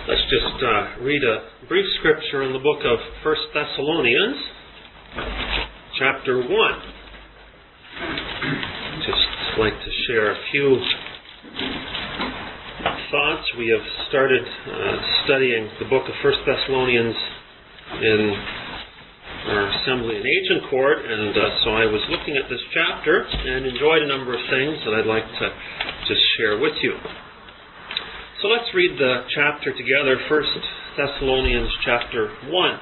Let's just read a brief scripture in the book of 1 Thessalonians, chapter 1. Just like to share a few thoughts. We have started studying the book of 1 Thessalonians in our assembly in Agincourt, and so I was looking at this chapter and enjoyed a number of things that I'd like to just share with you. So let's read the chapter together, 1 Thessalonians chapter 1.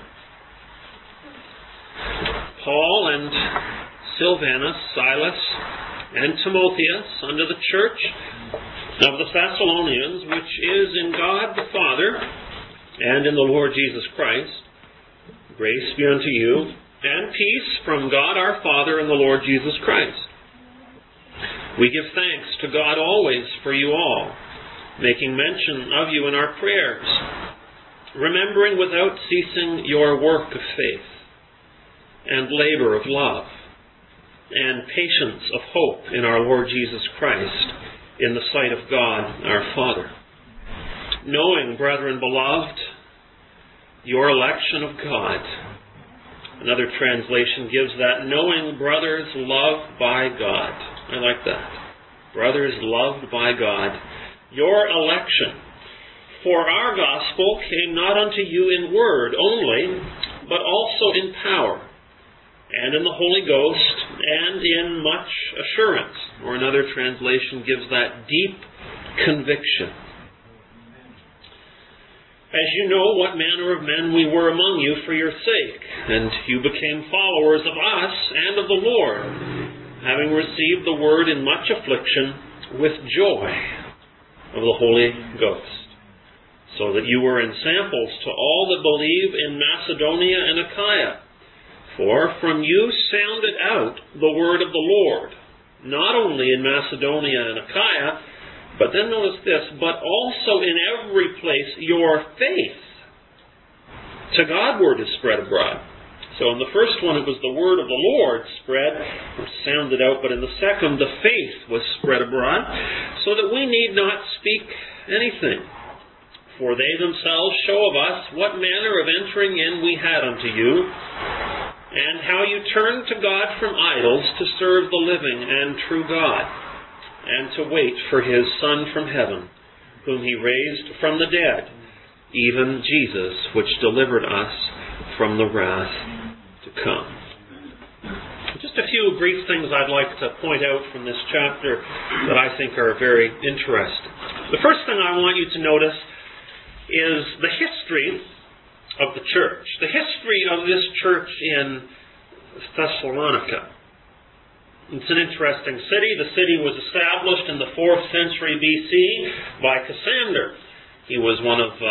Paul and Silvanus, Silas, and Timotheus, unto the church of the Thessalonians, which is in God the Father and in the Lord Jesus Christ, grace be unto you, and peace from God our Father and the Lord Jesus Christ. We give thanks to God always for you all, making mention of you in our prayers, remembering without ceasing your work of faith, and labor of love, and patience of hope in our Lord Jesus Christ, in the sight of God our Father. Knowing, brethren beloved, your election of God. Another translation gives that, knowing brothers loved by God. I like that. Brothers loved by God. Your election. For our gospel came not unto you in word only, but also in power, and in the Holy Ghost, and in much assurance. Or another translation gives that, deep conviction. As you know what manner of men we were among you for your sake, and you became followers of us and of the Lord, having received the word in much affliction with joy of the Holy Ghost, so that you were ensamples to all that believe in Macedonia and Achaia. For from you sounded out the word of the Lord, not only in Macedonia and Achaia, but then notice this, but also in every place your faith to Godward is spread abroad. So in the first one it was the word of the Lord spread, or sounded out, but in the second the faith was spread abroad, so that we need not speak anything. For they themselves show of us what manner of entering in we had unto you, and how you turned to God from idols to serve the living and true God, and to wait for His Son from heaven, whom He raised from the dead, even Jesus, which delivered us from the wrath to come. Just a few brief things I'd like to point out from this chapter that I think are very interesting. The first thing I want you to notice is the history of the church. The history of this church in Thessalonica. It's an interesting city. The city was established in the 4th century BC by Cassander. He was one of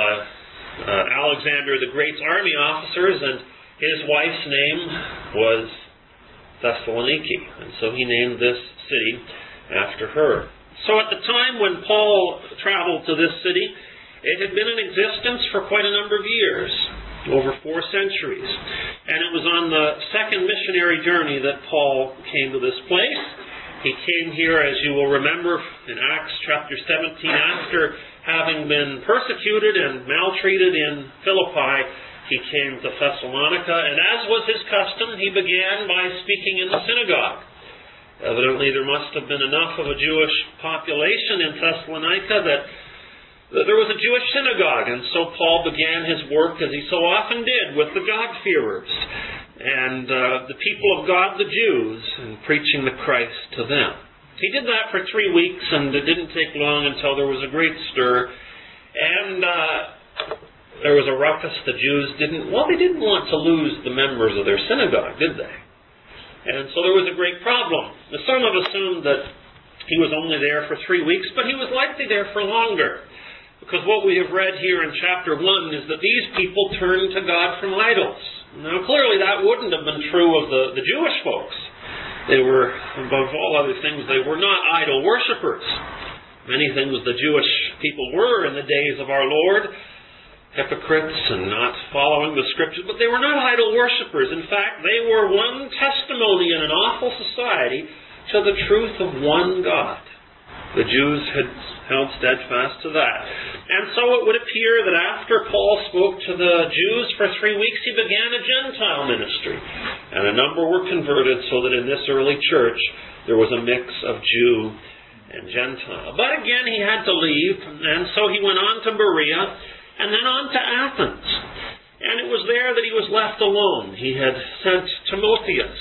Alexander the Great's army officers, and his wife's name was Thessaloniki, and so he named this city after her. So at the time when Paul traveled to this city, it had been in existence for quite a number of years, over 4 centuries. And it was on the second missionary journey that Paul came to this place. He came here, as you will remember, in Acts chapter 17, after having been persecuted and maltreated in Philippi, he came to Thessalonica, and as was his custom, he began by speaking in the synagogue. Evidently, there must have been enough of a Jewish population in Thessalonica that there was a Jewish synagogue, and so Paul began his work, as he so often did, with the God-fearers and the people of God, the Jews, and preaching the Christ to them. He did that for 3 weeks, and it didn't take long until there was a great stir, and there was a ruckus. The Jews didn't want to lose the members of their synagogue, did they? And so there was a great problem. Some have assumed that he was only there for 3 weeks, but he was likely there for longer. Because what we have read here in chapter 1 is that these people turned to God from idols. Now clearly that wouldn't have been true of the Jewish folks. They were, above all other things, they were not idol worshippers. Many things the Jewish people were in the days of our Lord, hypocrites and not following the Scriptures, but they were not idol worshippers. In fact, they were one testimony in an awful society to the truth of one God. The Jews had held steadfast to that. And so it would appear that after Paul spoke to the Jews for 3 weeks, he began a Gentile ministry. And a number were converted, so that in this early church there was a mix of Jew and Gentile. But again, he had to leave, and so he went on to Berea, and then on to Athens. And it was there that he was left alone. He had sent Timotheus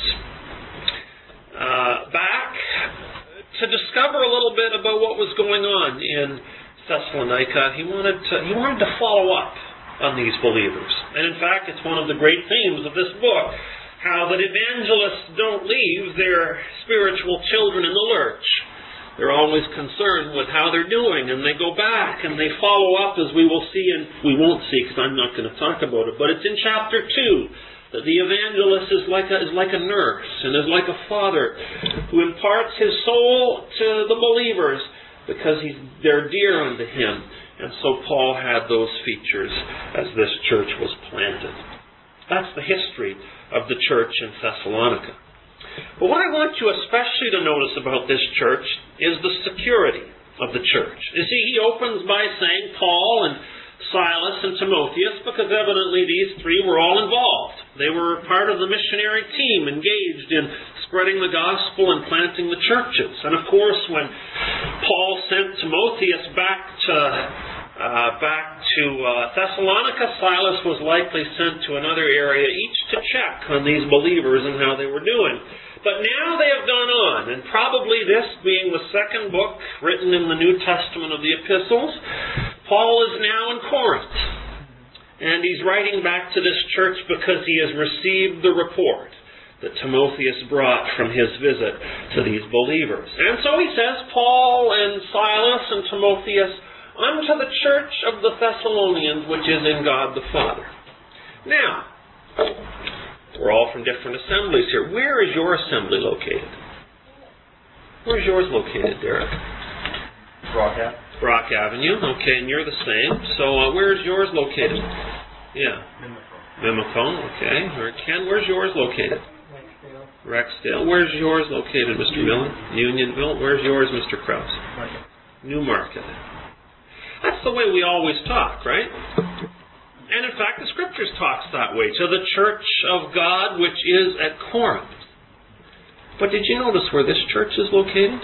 back to discover a little bit about what was going on in Thessalonica. He wanted to follow up on these believers. And in fact, it's one of the great themes of this book, how that evangelists don't leave their spiritual children in the lurch. They're always concerned with how they're doing, and they go back and they follow up, as we will see, and we won't see because I'm not going to talk about it, but it's in chapter 2 that the evangelist is like a nurse and is like a father who imparts his soul to the believers because they're dear unto him. And so Paul had those features as this church was planted. That's the history of the church in Thessalonica. But what I want you especially to notice about this church is the security of the church. You see, he opens by saying Paul and Silas and Timotheus, because evidently these three were all involved. They were part of the missionary team engaged in spreading the gospel and planting the churches. And of course, when Paul sent Timotheus back to Thessalonica, Silas was likely sent to another area, each to check on these believers and how they were doing. But now they have gone on, and probably this being the second book written in the New Testament of the epistles, Paul is now in Corinth. And he's writing back to this church because he has received the report that Timotheus brought from his visit to these believers. And so he says, Paul and Silas and Timotheus, unto the church of the Thessalonians, which is in God the Father. Now, we're all from different assemblies here. Where is your assembly located? Where's yours located, Derek? Brock Avenue. Okay, and you're the same. So where's yours located? Yeah. Mimicone. Okay. Ken, where's yours located? Rexdale. Where's yours located, Mr. Miller? Unionville. Where's yours, Mr. Krause? Newmarket. That's the way we always talk, right? And in fact, the Scriptures talks that way, to the church of God which is at Corinth. But did you notice where this church is located?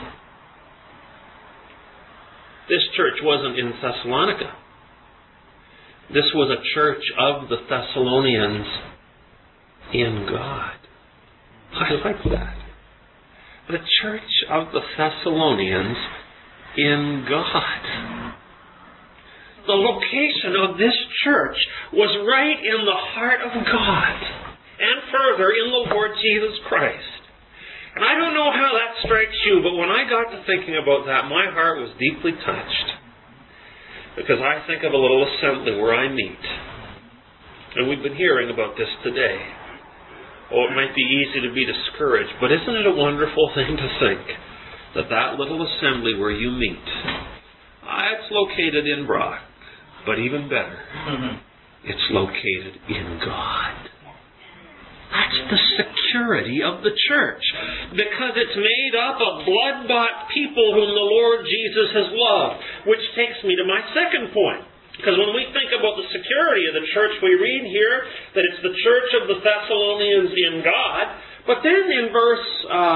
This church wasn't in Thessalonica. This was a church of the Thessalonians in God. I like that. The church of the Thessalonians in God. The location of this church was right in the heart of God, and further, in the Lord Jesus Christ. And I don't know how that strikes you, but when I got to thinking about that, my heart was deeply touched. Because I think of a little assembly where I meet. And we've been hearing about this today. Oh, it might be easy to be discouraged, but isn't it a wonderful thing to think that that little assembly where you meet, it's located in Brock. But even better, it's located in God. That's the security of the church. Because it's made up of blood-bought people whom the Lord Jesus has loved. Which takes me to my second point. Because when we think about the security of the church, we read here that it's the church of the Thessalonians in God. But then in verse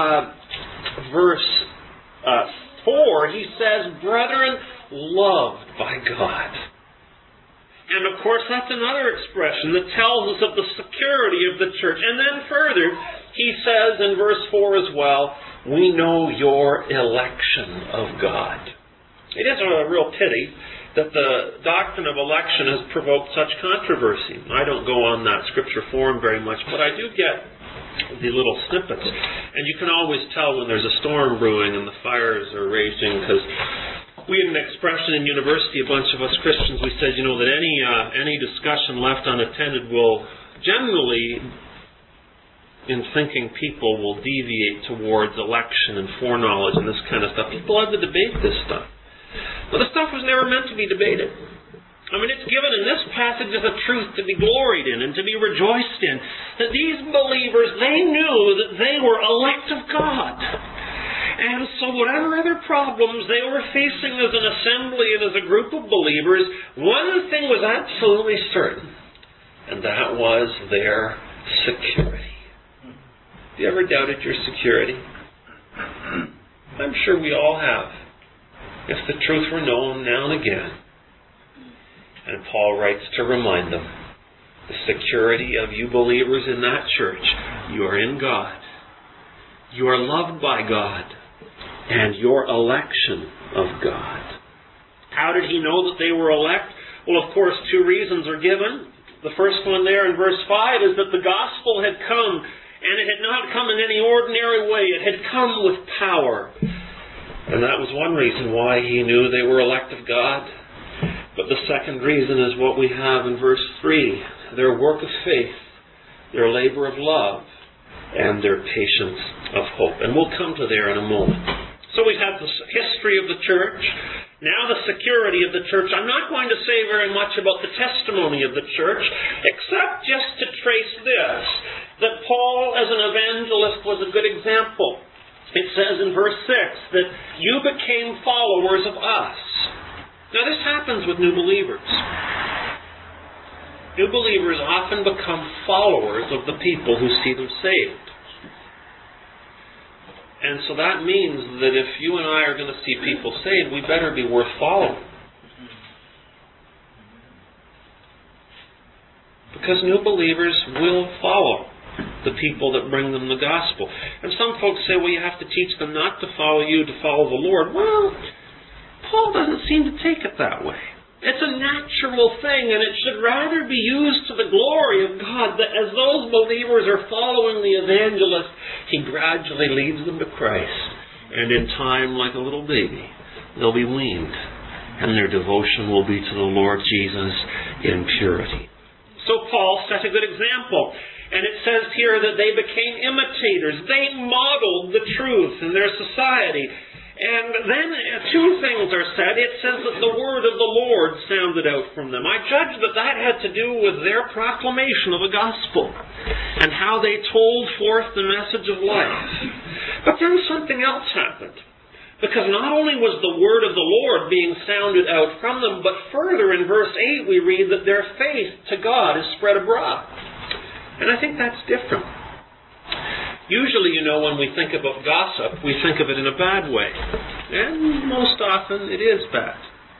4, he says, brethren, loved by God. And of course, that's another expression that tells us of the security of the church. And then further, he says in verse 4 as well, we know your election of God. It is a real pity that the doctrine of election has provoked such controversy. I don't go on that scripture forum very much, but I do get the little snippets. And you can always tell when there's a storm brewing and the fires are raging, because we had an expression in university, a bunch of us Christians, we said, that any discussion left unattended will generally, in thinking people, will deviate towards election and foreknowledge and this kind of stuff. People love to debate this stuff. But the stuff was never meant to be debated. I mean, it's given in this passage as a truth to be gloried in and to be rejoiced in. That these believers, they knew that they were elect of God. And so whatever other problems they were facing as an assembly and as a group of believers, one thing was absolutely certain, and that was their security. Have you ever doubted your security? I'm sure we all have, if the truth were known now and again. And Paul writes to remind them, the security of you believers in that church, you are in God. You are loved by God. And your election of God. How did he know that they were elect? Well, of course, two reasons are given. The first one there in verse 5 is that the gospel had come, and it had not come in any ordinary way. It had come with power. And that was one reason why he knew they were elect of God. But the second reason is what we have in verse 3. Their work of faith, their labor of love, and their patience of hope. And we'll come to there in a moment. So we've had the history of the church, now the security of the church. I'm not going to say very much about the testimony of the church, except just to trace this, that Paul as an evangelist was a good example. It says in verse 6 that you became followers of us. Now this happens with new believers. New believers often become followers of the people who see them saved. And so that means that if you and I are going to see people saved, we better be worth following. Because new believers will follow the people that bring them the gospel. And some folks say, well, you have to teach them not to follow you, to follow the Lord. Well, Paul doesn't seem to take it that way. It's a natural thing, and it should rather be used to the glory of God, that as those believers are following the evangelist, he gradually leads them to Christ. And in time, like a little baby, they'll be weaned, and their devotion will be to the Lord Jesus in purity. So Paul set a good example. And it says here that they became imitators. They modeled the truth in their society. And then two things are said. It says that the word of the Lord sounded out from them. I judge that that had to do with their proclamation of the gospel and how they told forth the message of life. But then something else happened. Because not only was the word of the Lord being sounded out from them, but further in verse 8 we read that their faith to God is spread abroad. And I think that's different. Usually, when we think about gossip, we think of it in a bad way. And most often, it is bad.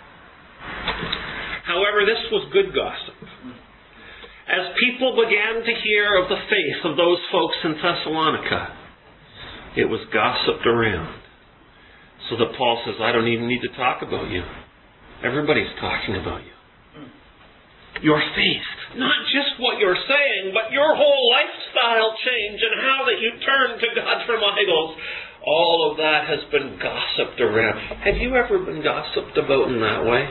However, this was good gossip. As people began to hear of the faith of those folks in Thessalonica, it was gossiped around. So that Paul says, I don't even need to talk about you. Everybody's talking about you. Your faith. Not just what you're saying, but your whole lifestyle change and how that you turn to God from idols. All of that has been gossiped around. Have you ever been gossiped about in that way?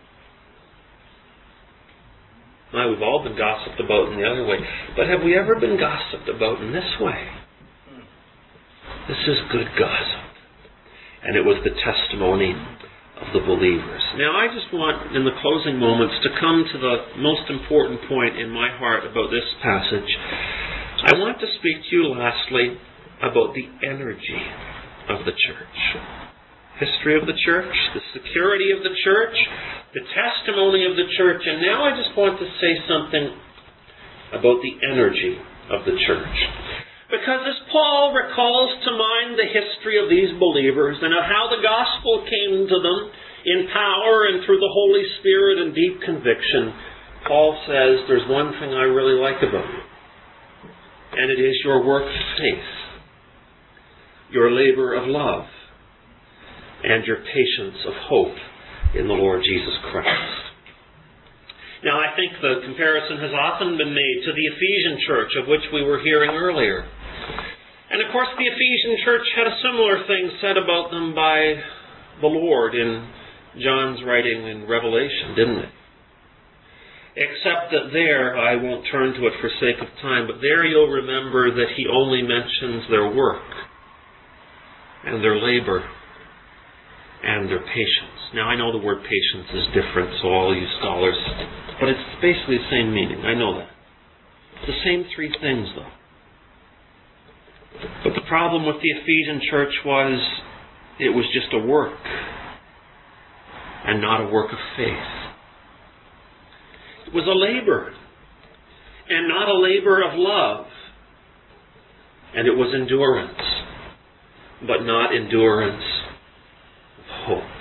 Well, we've all been gossiped about in the other way. But have we ever been gossiped about in this way? This is good gossip. And it was the testimony of the believers. Now I just want, in the closing moments, to come to the most important point in my heart about this passage. I want to speak to you lastly about the energy of the church. History of the church, the security of the church, the testimony of the church, and now I just want to say something about the energy of the church. Because as Paul recalls to mind the history of these believers and of how the gospel came to them in power and through the Holy Spirit and deep conviction, Paul says, there's one thing I really like about you. And it is your work of faith, your labor of love, and your patience of hope in the Lord Jesus Christ. Now, I think the comparison has often been made to the Ephesian church of which we were hearing earlier. And of course, the Ephesian church had a similar thing said about them by the Lord in John's writing in Revelation, didn't it? Except that there, I won't turn to it for sake of time, but there you'll remember that he only mentions their work and their labor and their patience. Now, I know the word patience is different, so all you scholars, but it's basically the same meaning. I know that. It's the same three things, though. But the problem with the Ephesian church was it was just a work and not a work of faith. It was a labor and not a labor of love. And it was endurance, but not endurance of hope.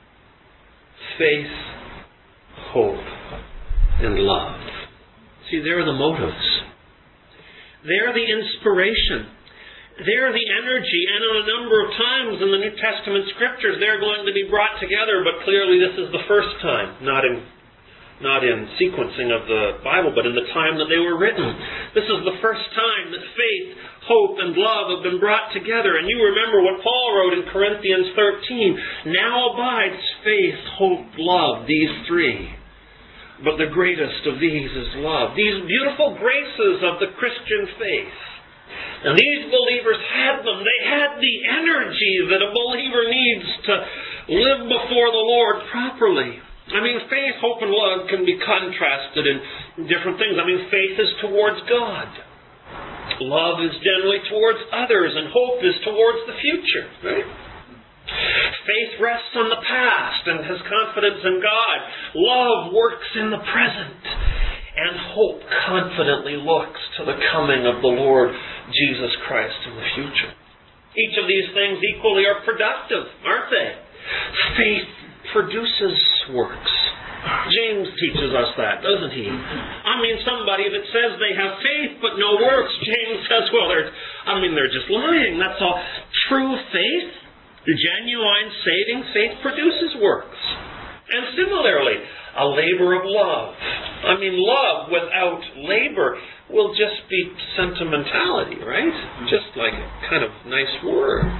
Faith, hope, and love. See, they're the motives. They're the inspiration. They're the energy. And on a number of times in the New Testament Scriptures, they're going to be brought together, but clearly this is the first time, not in sequencing of the Bible, but in the time that they were written. This is the first time that faith, hope, and love have been brought together. And you remember what Paul wrote in Corinthians 13. Now abides faith, hope, love, these three. But the greatest of these is love. These beautiful graces of the Christian faith. And these believers had them. They had the energy that a believer needs to live before the Lord properly. I mean, faith, hope, and love can be contrasted in different things. I mean, faith is towards God. Love is generally towards others, and hope is towards the future. Right? Faith rests on the past and has confidence in God. Love works in the present. And hope confidently looks to the coming of the Lord Jesus Christ in the future. Each of these things equally are productive, aren't they? Faith produces works. James teaches us that, doesn't he? I mean, somebody that says they have faith but no works, James says, well, they're just lying. That's all. True faith, the genuine saving faith, produces works. And similarly, a labor of love. I mean, love without labor will just be sentimentality, right? Just like kind of nice words.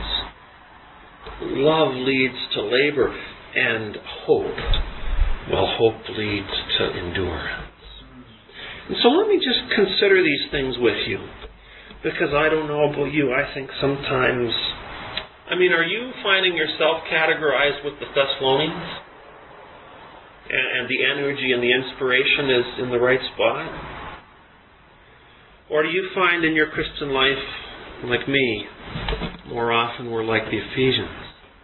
Love leads to labor. And hope, well, hope leads to endurance. And so let me just consider these things with you. Because I don't know about you, I think sometimes... are you finding yourself categorized with the Thessalonians? And the energy and the inspiration is in the right spot? Or do you find in your Christian life, like me, more often we're like the Ephesians?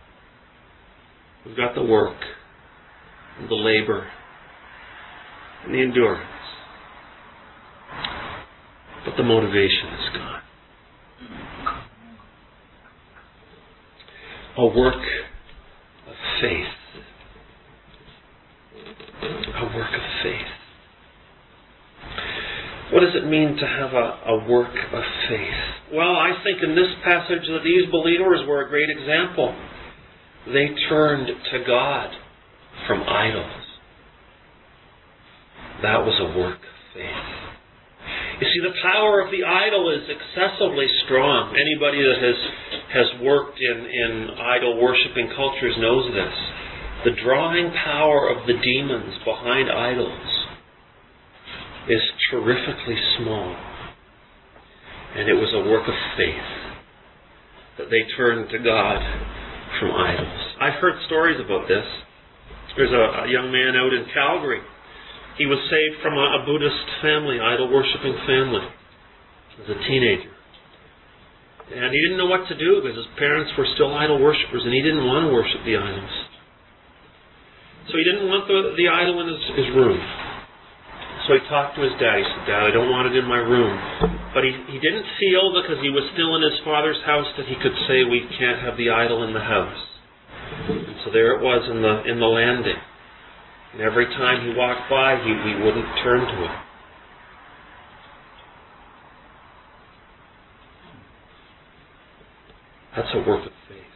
We've got the work, the labor, and the endurance. But the motivation is gone. A work of faith. A work of faith. What does it mean to have a work of faith? Well, I think in this passage that these believers were a great example. They turned to God from idols. That was a work of faith. You see, the power of the idol is excessively strong. Anybody that has worked in idol-worshipping cultures knows this. The drawing power of the demons behind idols is terrifically small. And it was a work of faith that they turned to God from idols. I've heard stories about this. There's a young man out in Calgary. He was saved from a Buddhist family, idol-worshipping family, as a teenager. And he didn't know what to do because his parents were still idol-worshippers and he didn't want to worship the idols. So he didn't want the idol in his room. So he talked to his dad. He said, Dad, I don't want it in my room. But he didn't feel, because he was still in his father's house, that he could say, we can't have the idol in the house. And so there it was in the landing. And every time he walked by, he wouldn't turn to it. That's a work of faith.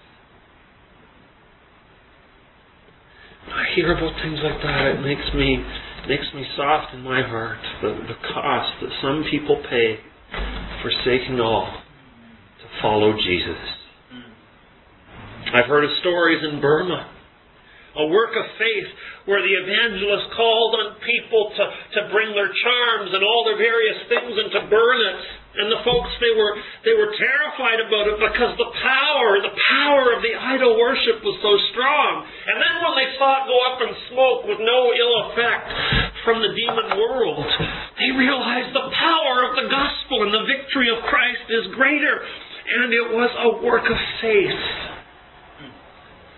When I hear about things like that, it makes me soft in my heart. The cost that some people pay, forsaking all to follow Jesus. I've heard of stories in Burma. A work of faith where the evangelist called on people to bring their charms and all their various things and to burn it. And the folks, they were terrified about it because the power of the idol worship was so strong. And then when they saw it go up in smoke with no ill effect from the demon world, they realized the power of the gospel and the victory of Christ is greater. And it was a work of faith.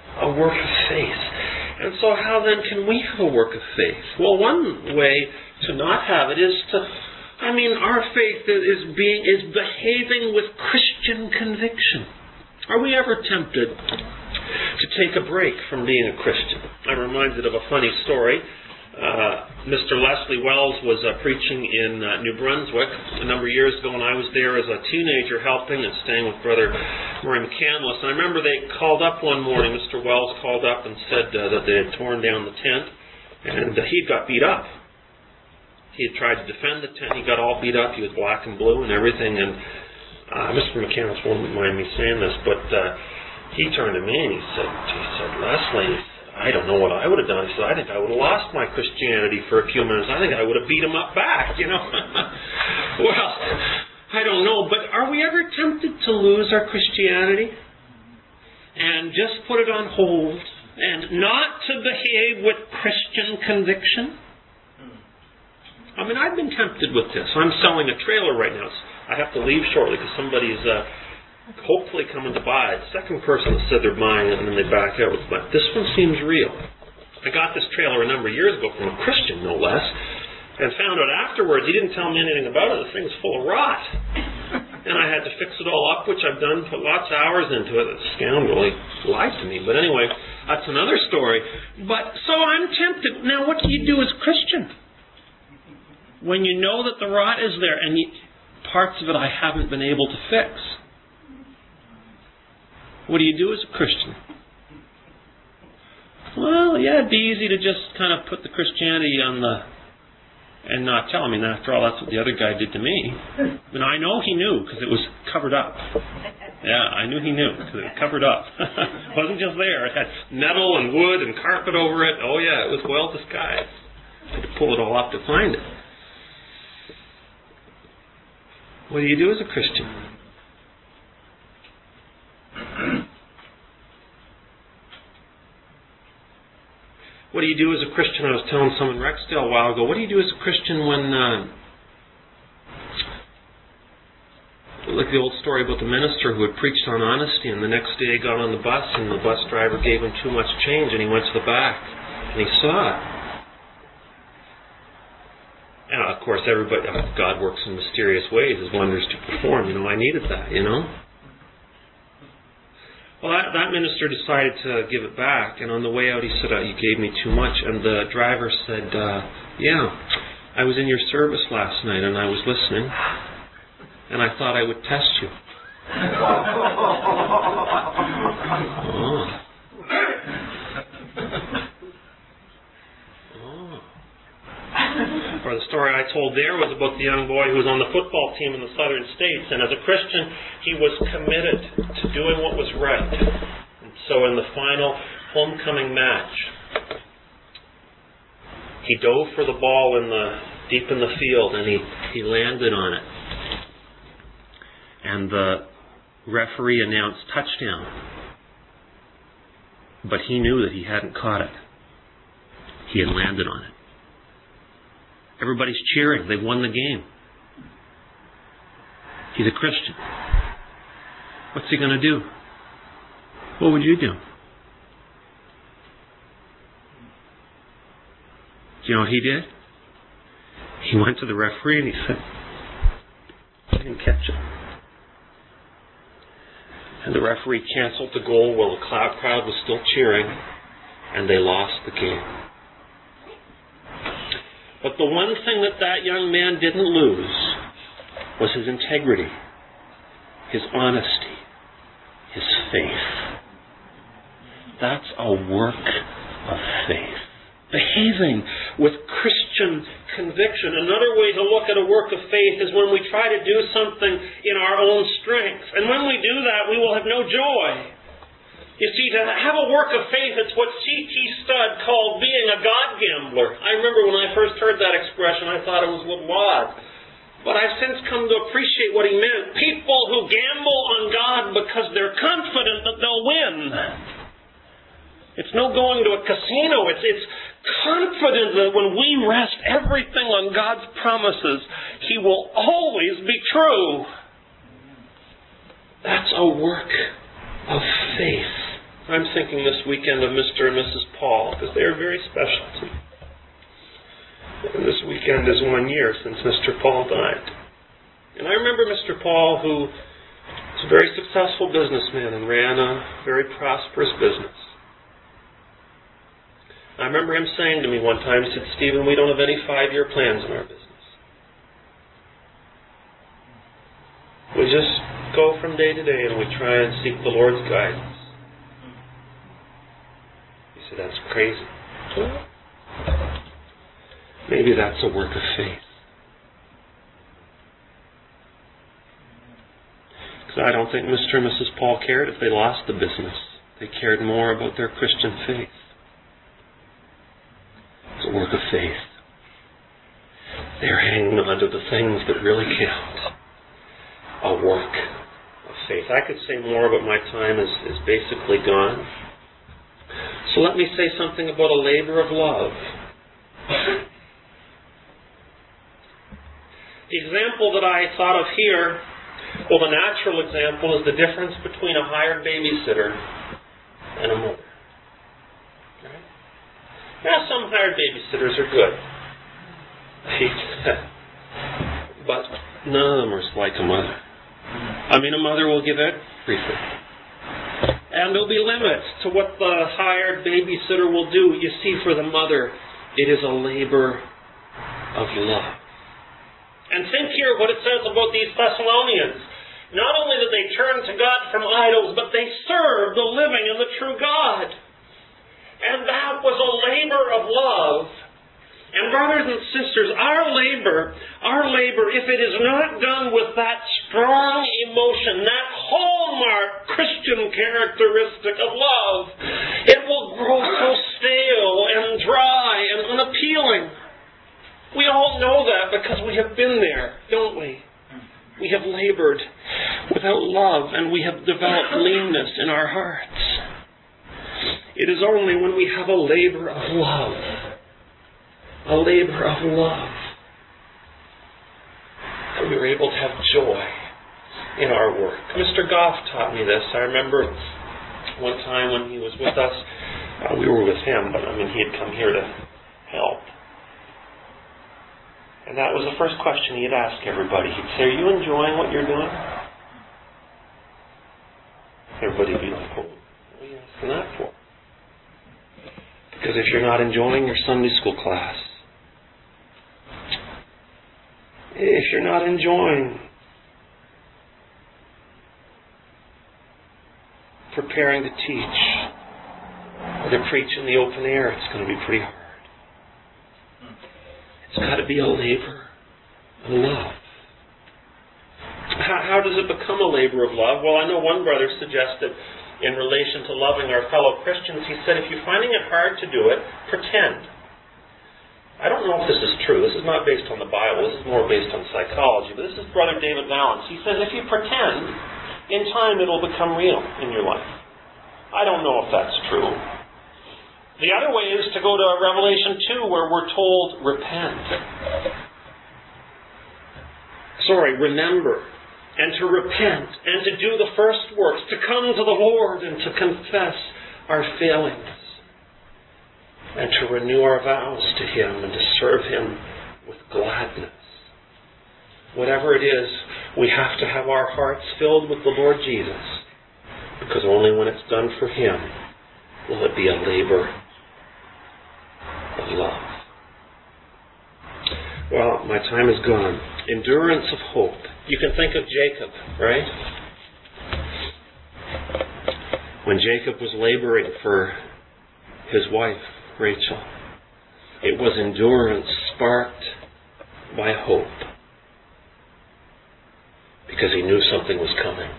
A work of faith. And so how then can we have a work of faith? Well, one way to not have it is our faith is behaving with Christian conviction. Are we ever tempted to take a break from being a Christian? I'm reminded of a funny story. Mr. Leslie Wells was preaching in New Brunswick a number of years ago, and I was there as a teenager helping and staying with Brother Murray McCandless. And I remember they called up one morning. Mr. Wells called up and said that they had torn down the tent, and he got beat up. He had tried to defend the tent. He got all beat up. He was black and blue and everything. And Mr. McCandless won't mind me saying this, but he turned to me and he said, Leslie, I don't know what I would have done. He said, I think I would have lost my Christianity for a few minutes. I think I would have beat him up back, Well, I don't know, but are we ever tempted to lose our Christianity and just put it on hold and not to behave with Christian conviction? I've been tempted with this. I'm selling a trailer right now. I have to leave shortly because somebody's hopefully coming to buy it. Second person that said they're buying it and then they back out. But this one seems real. I got this trailer a number of years ago from a Christian, no less, and found out afterwards, he didn't tell me anything about it, the thing's full of rot. And I had to fix it all up, which I've done, put lots of hours into it. The scoundrel, he lied to me. But anyway, that's another story. But so I'm tempted. Now what do you do as a Christian? When you know that the rot is there and parts of it I haven't been able to fix. What do you do as a Christian? Well, yeah, it'd be easy to just kind of put the Christianity and not tell. After all, that's what the other guy did to me. And I know he knew because it was covered up. Yeah, I knew he knew because it was covered up. It wasn't just there. It had metal and wood and carpet over it. Oh yeah, it was well disguised. I had to pull it all up to find it. What do you do as a Christian? What do you do as a Christian? I was telling someone in Rexdale a while ago, what do you do as a Christian when, like the old story about the minister who had preached on honesty and the next day got on the bus and the bus driver gave him too much change and he went to the back and he saw it. And of course, God works in mysterious ways, His wonders to perform. I needed that, Well, that minister decided to give it back, and on the way out he said, you gave me too much. And the driver said, yeah, I was in your service last night and I was listening, and I thought I would test you. Or the story I told there was about the young boy who was on the football team in the southern states, and as a Christian he was committed to doing what was right. And so in the final homecoming match, he dove for the ball deep in the field, and he landed on it. And the referee announced touchdown, but he knew that he hadn't caught it. He had landed on it. Everybody's cheering. They won the game. He's a Christian. What's he going to do? What would you do? Do you know what he did? He went to the referee and he said, I didn't catch it. And the referee canceled the goal while the crowd was still cheering, and they lost the game. But the one thing that young man didn't lose was his integrity, his honesty, his faith. That's a work of faith. Behaving with Christian conviction. Another way to look at a work of faith is when we try to do something in our own strength. And when we do that, we will have no joy. You see, to have a work of faith, it's what C.T. Studd called being a God gambler. I remember when I first heard that expression, I thought it was a little odd. But I've since come to appreciate what he meant. People who gamble on God because they're confident that they'll win. It's no going to a casino. It's confident that when we rest everything on God's promises, He will always be true. That's a work of faith. I'm thinking this weekend of Mr. and Mrs. Paul, because they are very special to me. And this weekend is 1 year since Mr. Paul died. And I remember Mr. Paul, who was a very successful businessman and ran a very prosperous business. I remember him saying to me one time, he said, "Stephen, we don't have any 5-year plans in our business. We just go from day to day and we try and seek the Lord's guidance." He said, "That's crazy." Well, maybe that's a work of faith. Because I don't think Mr. and Mrs. Paul cared if they lost the business. They cared more about their Christian faith. It's a work of faith. They're hanging on to the things that really count. A work of faith. I could say more, but my time is basically gone. So let me say something about a labor of love. The example that I thought of here, well, the natural example is the difference between a hired babysitter and a mother. Right? Now, some hired babysitters are good. But none of them are like a mother. I mean, a mother will give everything. And there'll be limits to what the hired babysitter will do. You see, for the mother, it is a labor of love. And think here what it says about these Thessalonians. Not only did they turn to God from idols, but they served the living and the true God. And that was a labor of love. And brothers and sisters, our labor, if it is not done with that strong emotion, that hallmark Christian characteristic of love, it will grow so stale and dry and unappealing. We all know that because we have been there, don't we? We have labored without love and we have developed leanness in our hearts. It is only when we have a labor of love, that we are able to have joy in our work. Mr. Goff taught me this. I remember one time when he was with us, we were with him, but he had come here to help. And that was the first question he'd ask everybody. He'd say, "Are you enjoying what you're doing?" Everybody would be like, "Oh, what are you asking that for?" Because if you're not enjoying your Sunday school class, if you're not enjoying preparing to teach or to preach in the open air, it's going to be pretty hard. It's got to be a labor of love. How does it become a labor of love? Well, I know one brother suggested, in relation to loving our fellow Christians, he said, if you're finding it hard to do it, pretend. I don't know if this is true. This is not based on the Bible. This is more based on psychology. But this is Brother David Valance. He says, if you pretend, in time it'll become real in your life. I don't know if that's true. The other way is to go to Revelation 2, where we're told, remember, and to repent, and to do the first works, to come to the Lord and to confess our failings, and to renew our vows to Him and to serve Him with gladness. Whatever it is, we have to have our hearts filled with the Lord Jesus, because only when it's done for Him will it be a labor of love. Well, my time is gone. Endurance of hope. You can think of Jacob, right? When Jacob was laboring for his wife, Rachel, it was endurance sparked by hope, because he knew something was coming.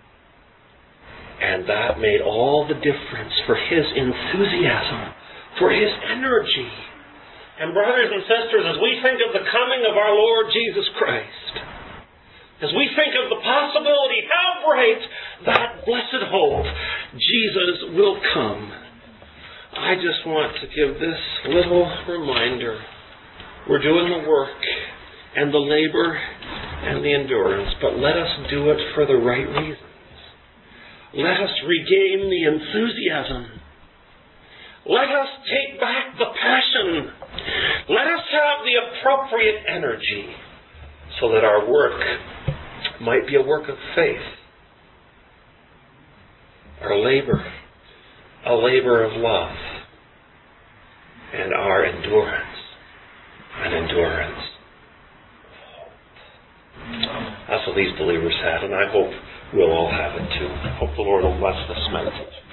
And that made all the difference for his enthusiasm, for his energy. And brothers and sisters, as we think of the coming of our Lord Jesus Christ, as we think of the possibility, how great that blessed hope, Jesus will come. I just want to give this little reminder. We're doing the work and the labor and the endurance, but let us do it for the right reasons. let us regain the enthusiasm. Let us take back the passion. Let us have the appropriate energy so that our work might be a work of faith. Our labor, a labor of love. And our endurance, an endurance of hope. That's what these believers had, and I hope we'll all have it too. I hope the Lord will bless this message.